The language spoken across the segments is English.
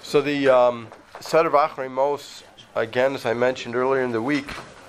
So the Seder Acharei Mos, again, as I mentioned earlier in the week,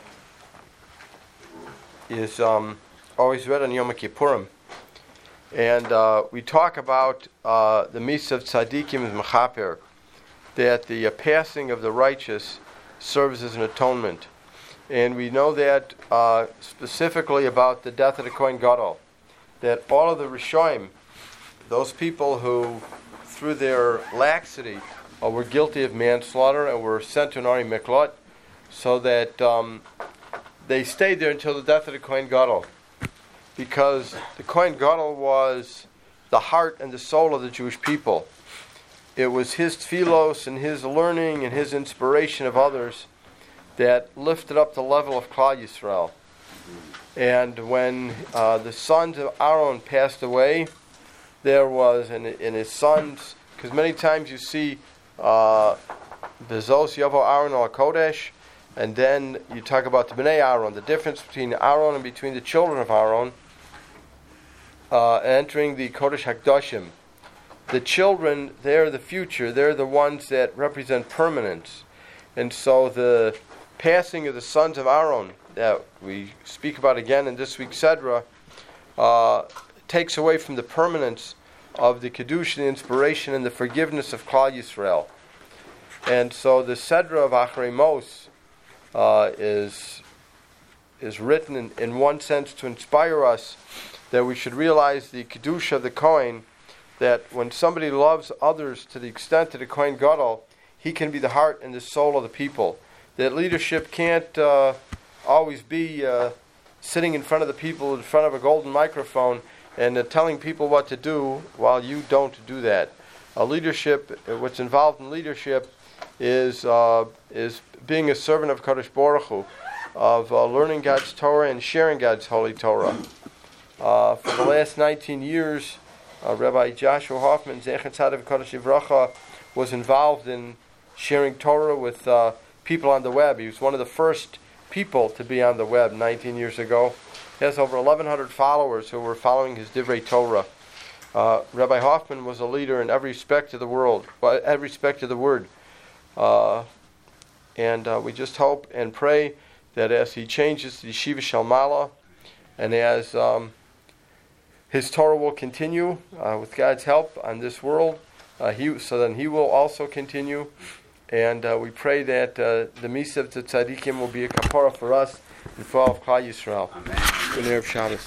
is always read on Yom Kippurim. And we talk about the Misa of Tzadikim and Mechaper, that the passing of the righteous serves as an atonement. And we know that specifically about the death of the Kohen Gadol, that all of the Rishonim, those people who, through their laxity, were guilty of manslaughter and were sent to an Ari Miklot, so that they stayed there until the death of the Kohen Gadol, because the Kohen Gadol was the heart and the soul of the Jewish people. It was his tfilos and his learning and his inspiration of others that lifted up the level of Klal Yisrael. And when the sons of Aaron passed away, there was, in his sons, because many times you see Bezos Yavo Aaron al Kodesh, and then you talk about the Bnei Aaron, the difference between Aaron and between the children of Aaron, entering the Kodesh HaKadoshim. The children, they're the future, they're the ones that represent permanence. And so the passing of the sons of Aaron, that we speak about again in this week's Sedra, takes away from the permanence of the Kiddush, the inspiration, and the forgiveness of Klal Yisrael. And so the Sedra of Acharei Mos is written in one sense to inspire us that we should realize the Kiddush of the Kohen, that when somebody loves others to the extent of the Kohen Gadol, he can be the heart and the soul of the people. That leadership can't always be sitting in front of the people, in front of a golden microphone, and telling people what to do while you don't do that. Leadership, what's involved in leadership is being a servant of Kadosh Baruch Hu, of learning God's Torah and sharing God's holy Torah. For the last 19 years, Rabbi Joshua Hoffman, Zecher Tzaddik Kodesh Yivracha, was involved in sharing Torah with people on the web. He was one of the first people to be on the web 19 years ago. He has over 1,100 followers who were following his Divrei Torah. Rabbi Hoffman was a leader in every respect of the world, every respect of the word. And we just hope and pray that as he changes the Yeshiva Shel Mala, and as his Torah will continue with God's help on this world, so then he will also continue. And we pray that the Misa of the Tzadikim will be a kapara for us and for all of Klal Yisrael. Amen. Erev Shabbos.